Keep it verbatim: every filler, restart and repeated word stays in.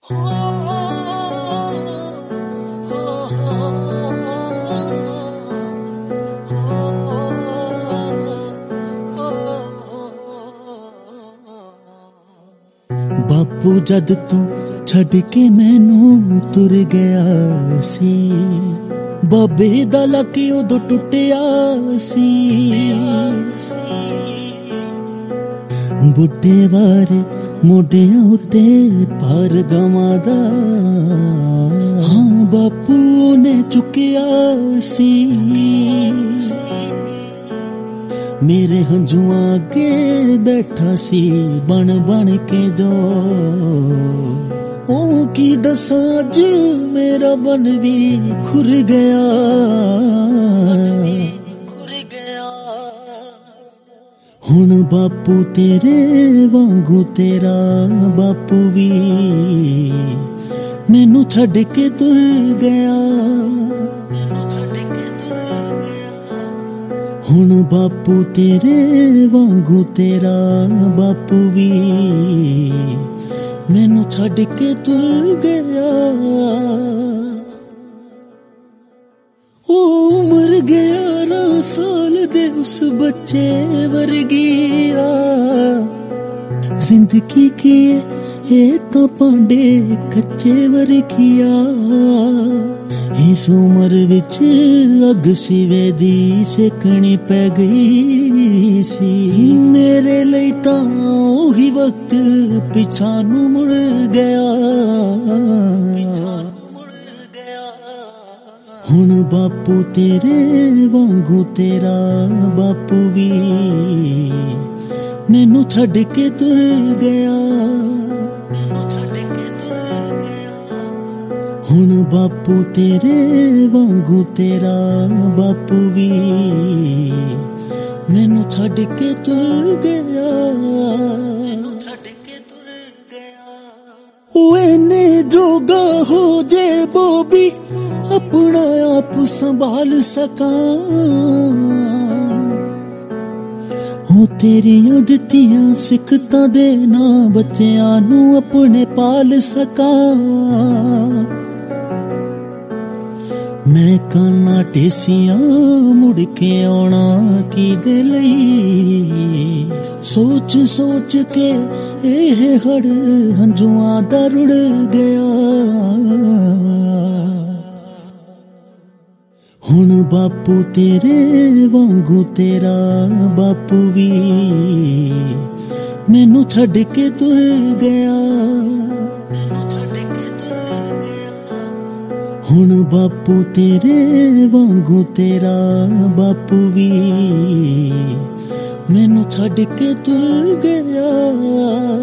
बापू जद तू छड़ के मैनू तुर गया सी, बाबे दा लक उदों टुटिया सी। बुढ़े वारे मोडियां उत्ते भार गवां दा, हाँ बापू ने चुकिया सी। मेरे हंजुआं अगे बैठा सी बन बन के जो, ओ की दसां अज मेरा बन भी खुर गया खुर गया। हुण बापू तेरे वांगू तेरा बापू भी मैनू छड्ड के तुर गया। हुण बापू तेरे वांगू तेरा बापू भी मैनू छड्ड के तुर गया। ओ उम्र ग्यारह साल दे उस बच्चे वर्गी आ, जिंदगी की ये तो पांडे कच्चे वर्गिया। इस उम्र विच अग सिवे दी सेकनी पै गई सी, मेरे लिए तां ओही वक्त पिछा नू मुड़ गया। हुण बापू तेरे वांगू तेरा बापू भी मैनू छड्ड के तुर गया। हुण बापू तेरे वांगू तेरा बापू भी मैनू छड्ड के तुर गया। ओ इन्ने जोगा हो जे बोबी अपना आप संभाल सकां, हो तेरियां दित्तियां सिखतां दे ना बच्चियां नू अपने पाल सकां। मैं काना टेसियां मुड़ के आना की दे लई, सोच सोच के एह हड़ हंजुआं दा रुड़ गया। हुण बापू तेरे वांगू तेरा बापू भी मैनू छड्ड के तुर गया। हुण बापू तेरे वांगू तेरा बापू भी मैनू छड्ड के तुर गया।